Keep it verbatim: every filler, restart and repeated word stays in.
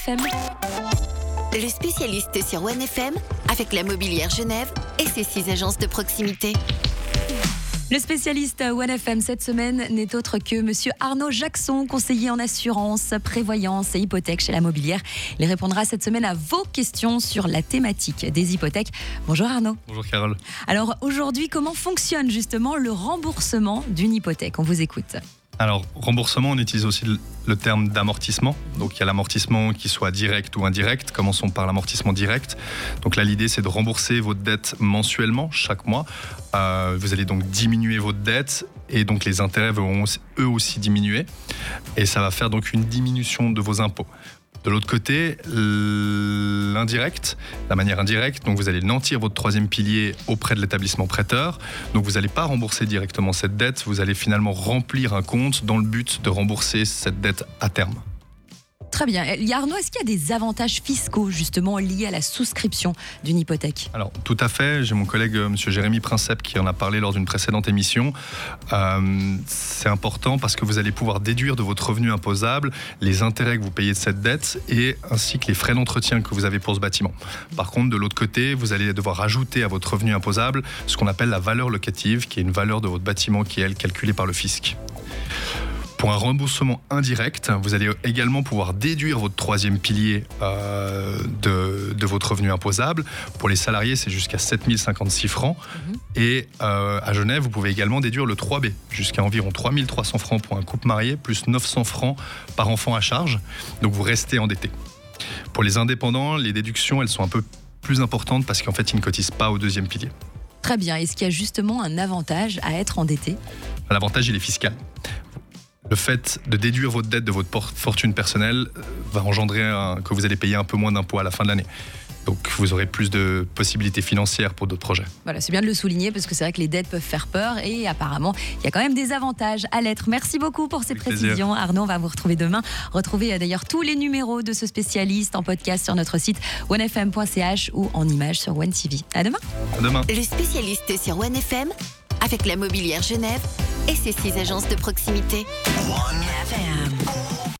F M. Le spécialiste sur One F M avec la Mobilière Genève et ses six agences de proximité. Le spécialiste One F M cette semaine n'est autre que Monsieur Arnaud Jackson, conseiller en assurance, prévoyance et hypothèque chez la Mobilière. Il répondra cette semaine à vos questions sur la thématique des hypothèques. Bonjour Arnaud. Bonjour Carole. Alors aujourd'hui, comment fonctionne justement le remboursement d'une hypothèque ? On vous écoute. Alors, remboursement, on utilise aussi le terme d'amortissement. Donc, il y a l'amortissement qui soit direct ou indirect. Commençons par l'amortissement direct. Donc là, l'idée, c'est de rembourser votre dette mensuellement, chaque mois. Euh, vous allez donc diminuer votre dette et donc les intérêts vont eux aussi diminuer. Et ça va faire donc une diminution de vos impôts. De l'autre côté, l'indirect, la manière indirecte, donc vous allez nantir votre troisième pilier auprès de l'établissement prêteur. Donc vous n'allez pas rembourser directement cette dette, vous allez finalement remplir un compte dans le but de rembourser cette dette à terme. Très bien. Arnaud, est-ce qu'il y a des avantages fiscaux justement liés à la souscription d'une hypothèque ? Alors tout à fait, j'ai mon collègue M. Jérémy Princep qui en a parlé lors d'une précédente émission. Euh, c'est important parce que vous allez pouvoir déduire de votre revenu imposable les intérêts que vous payez de cette dette et ainsi que les frais d'entretien que vous avez pour ce bâtiment. Par contre, de l'autre côté, vous allez devoir ajouter à votre revenu imposable ce qu'on appelle la valeur locative, qui est une valeur de votre bâtiment qui est, elle, calculée par le fisc. Pour un remboursement indirect, vous allez également pouvoir déduire votre troisième pilier euh, de, de votre revenu imposable. Pour les salariés, c'est jusqu'à sept mille cinquante-six francs. Mmh. Et euh, à Genève, vous pouvez également déduire le trois B, jusqu'à environ trois mille trois cents francs pour un couple marié, plus neuf cents francs par enfant à charge. Donc vous restez endetté. Pour les indépendants, les déductions, elles sont un peu plus importantes parce qu'en fait, ils ne cotisent pas au deuxième pilier. Très bien. Est-ce qu'il y a justement un avantage à être endetté ? L'avantage, il est fiscal. Le fait de déduire votre dette de votre fortune personnelle va engendrer un, que vous allez payer un peu moins d'impôts à la fin de l'année. Donc vous aurez plus de possibilités financières pour d'autres projets. Voilà, c'est bien de le souligner parce que c'est vrai que les dettes peuvent faire peur et apparemment, il y a quand même des avantages à l'être. Merci beaucoup pour ces Avec précisions. Plaisir. Arnaud, on va vous retrouver demain. Retrouvez d'ailleurs tous les numéros de ce spécialiste en podcast sur notre site one f m point c h ou en images sur One T V. À demain. À demain. Le spécialiste sur One F M avec la Mobilière Genève et ses six agences de proximité. One F M.